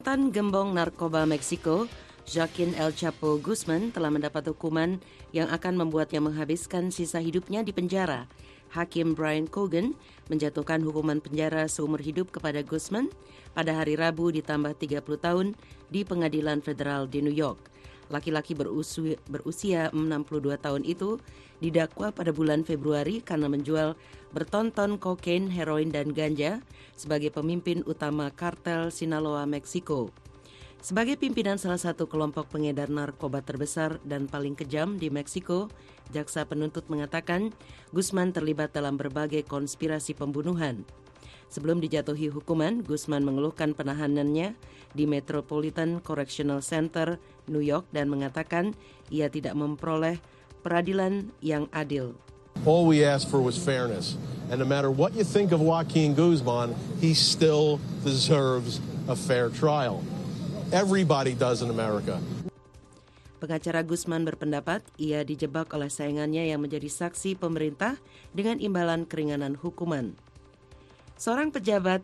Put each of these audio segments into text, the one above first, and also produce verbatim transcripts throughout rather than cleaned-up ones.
Mantan gembong narkoba Meksiko, Joaquin El Chapo Guzman telah mendapat hukuman yang akan membuatnya menghabiskan sisa hidupnya di penjara. Hakim Brian Cogan menjatuhkan hukuman penjara seumur hidup kepada Guzman pada hari Rabu ditambah tiga puluh tahun di Pengadilan Federal di New York. Laki-laki berusia, berusia enam puluh dua tahun itu didakwa pada bulan Februari karena menjual berton-ton kokain, heroin, dan ganja sebagai pemimpin utama kartel Sinaloa, Meksiko. Sebagai pimpinan salah satu kelompok pengedar narkoba terbesar dan paling kejam di Meksiko, jaksa penuntut mengatakan Guzman terlibat dalam berbagai konspirasi pembunuhan. Sebelum dijatuhi hukuman, Guzman mengeluhkan penahanannya di Metropolitan Correctional Center, New York dan mengatakan ia tidak memperoleh peradilan yang adil. All we asked for was fairness. And no matter what you think of Joaquin Guzman, he still deserves a fair trial. Everybody does in America. Pengacara Guzman berpendapat ia dijebak oleh saingannya yang menjadi saksi pemerintah dengan imbalan keringanan hukuman. Seorang pejabat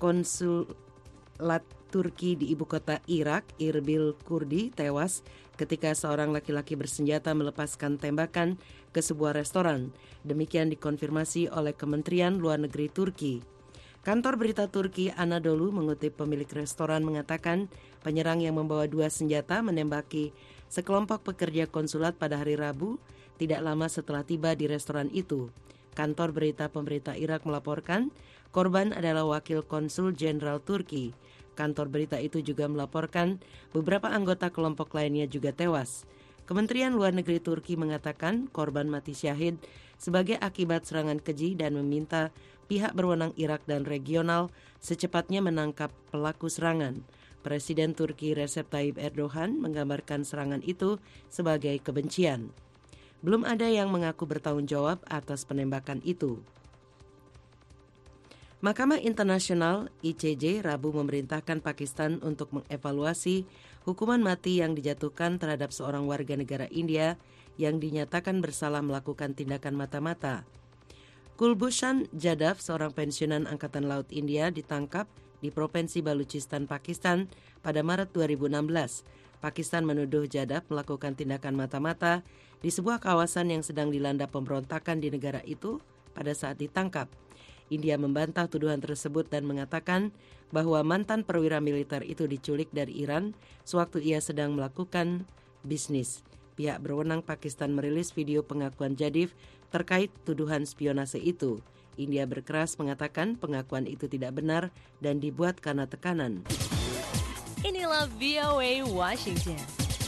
konsulat Turki di ibu kota Irak, Erbil Kurdi, tewas ketika seorang laki-laki bersenjata melepaskan tembakan ke sebuah restoran. Demikian dikonfirmasi oleh Kementerian Luar Negeri Turki. Kantor berita Turki Anadolu mengutip pemilik restoran mengatakan penyerang yang membawa dua senjata menembaki sekelompok pekerja konsulat pada hari Rabu tidak lama setelah tiba di restoran itu. Kantor berita pemerintah Irak melaporkan korban adalah wakil konsul jenderal Turki. Kantor berita itu juga melaporkan beberapa anggota kelompok lainnya juga tewas. Kementerian Luar Negeri Turki mengatakan korban mati syahid sebagai akibat serangan keji dan meminta pihak berwenang Irak dan regional secepatnya menangkap pelaku serangan. Presiden Turki Recep Tayyip Erdogan menggambarkan serangan itu sebagai kebencian. Belum ada yang mengaku bertanggung jawab atas penembakan itu. Mahkamah Internasional I C J Rabu memerintahkan Pakistan untuk mengevaluasi hukuman mati yang dijatuhkan terhadap seorang warga negara India yang dinyatakan bersalah melakukan tindakan mata-mata. Kulbhushan Jadhav, seorang pensiunan Angkatan Laut India, ditangkap di Provinsi Baluchistan, Pakistan pada Maret dua ribu enam belas. Pakistan menuduh Jadhav melakukan tindakan mata-mata di sebuah kawasan yang sedang dilanda pemberontakan di negara itu pada saat ditangkap. India membantah tuduhan tersebut dan mengatakan bahwa mantan perwira militer itu diculik dari Iran sewaktu ia sedang melakukan bisnis. Pihak berwenang Pakistan merilis video pengakuan Jadhav terkait tuduhan spionase itu. India berkeras mengatakan pengakuan itu tidak benar dan dibuat karena tekanan. Inilah V O A Washington.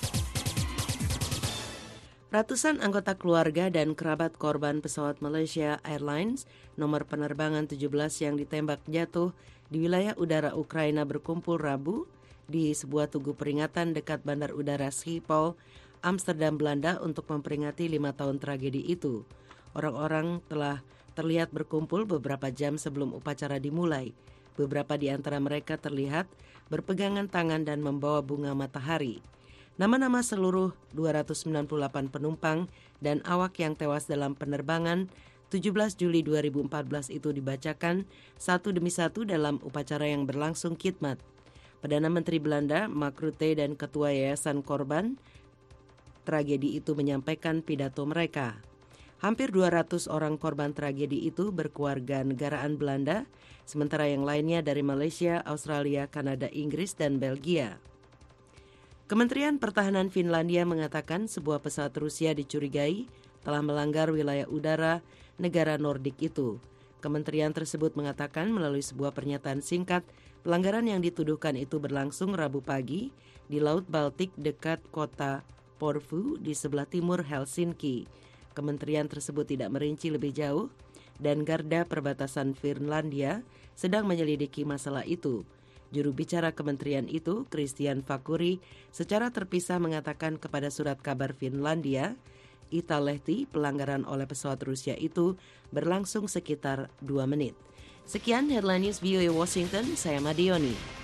Ratusan anggota keluarga dan kerabat korban pesawat Malaysia Airlines nomor penerbangan tujuh belas yang ditembak jatuh di wilayah udara Ukraina berkumpul Rabu di sebuah tugu peringatan dekat Bandar Udara Schiphol, Amsterdam, Belanda untuk memperingati lima tahun tragedi itu. Orang-orang telah terlihat berkumpul beberapa jam sebelum upacara dimulai. Beberapa di antara mereka terlihat berpegangan tangan dan membawa bunga matahari. Nama-nama seluruh dua ratus sembilan puluh delapan penumpang dan awak yang tewas dalam penerbangan tujuh belas Juli dua ribu empat belas itu dibacakan satu demi satu dalam upacara yang berlangsung khidmat. Perdana Menteri Belanda Mark Rutte dan Ketua Yayasan Korban tragedi itu menyampaikan pidato mereka. Hampir dua ratus orang korban tragedi itu berkeluarga negaraan Belanda, sementara yang lainnya dari Malaysia, Australia, Kanada, Inggris, dan Belgia. Kementerian Pertahanan Finlandia mengatakan sebuah pesawat Rusia dicurigai telah melanggar wilayah udara negara Nordik itu. Kementerian tersebut mengatakan melalui sebuah pernyataan singkat, pelanggaran yang dituduhkan itu berlangsung Rabu pagi di Laut Baltik dekat kota Porvoo di sebelah timur Helsinki. Kementerian tersebut tidak merinci lebih jauh dan Garda Perbatasan Finlandia sedang menyelidiki masalah itu. Juru bicara kementerian itu, Christian Fakuri, secara terpisah mengatakan kepada surat kabar Finlandia, Italehti, pelanggaran oleh pesawat Rusia itu berlangsung sekitar dua menit. Sekian Headline News V O A Washington, saya Madioni.